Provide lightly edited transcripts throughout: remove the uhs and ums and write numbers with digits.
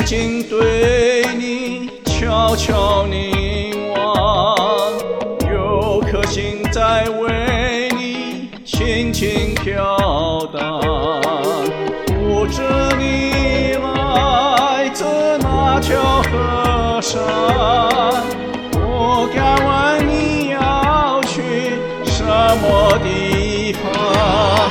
睛对你悄悄凝望，有颗心在为你轻轻飘荡。不知你来自哪条河山，我敢问你要去什么地方？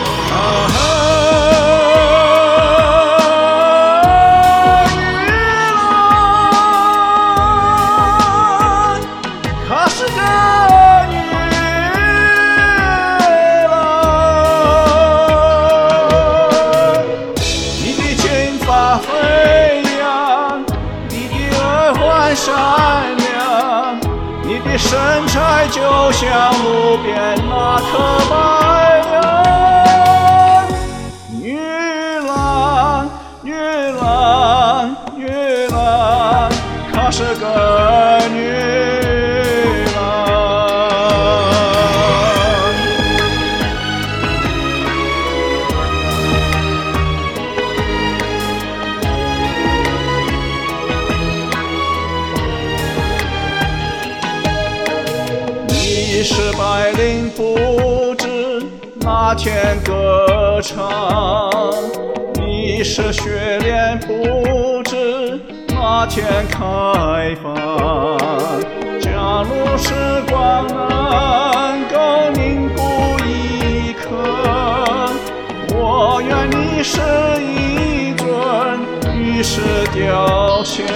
善良，你的身材就像路边那棵白杨。女郎，女郎，女郎，她是个女郎。你是白领不知那天歌唱，你是雪莲不知那天开放。假如时光能够凝固一刻，我愿你是一尊玉石雕像。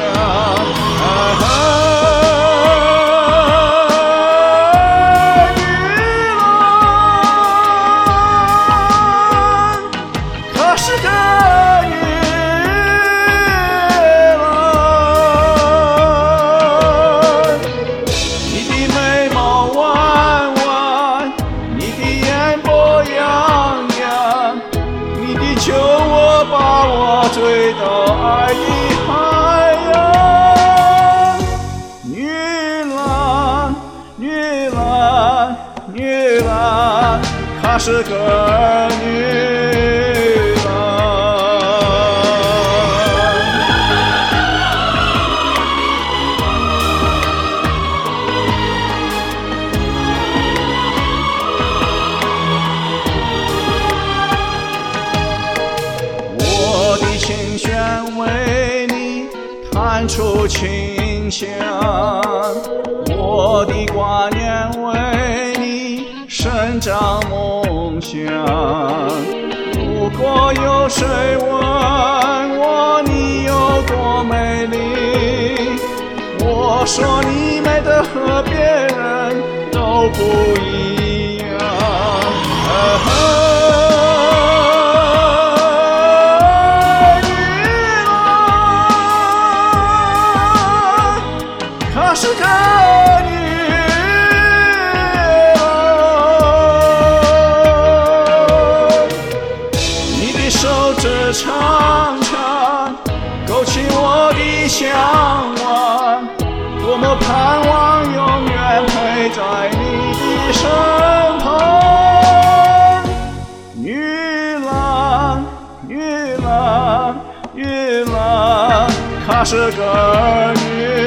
救我，把我追到爱的海洋。女郎，女郎，女郎，她是个女郎。琴弦为你弹出清香，我的挂念为你伸张梦想。如果有谁问我你有多美丽，我说你美得和别人都不一样。她是个女郎，你的手指长长，勾起我的向往，多么盼望永远陪在你的身旁。女郎，女郎，女郎，她是个女郎。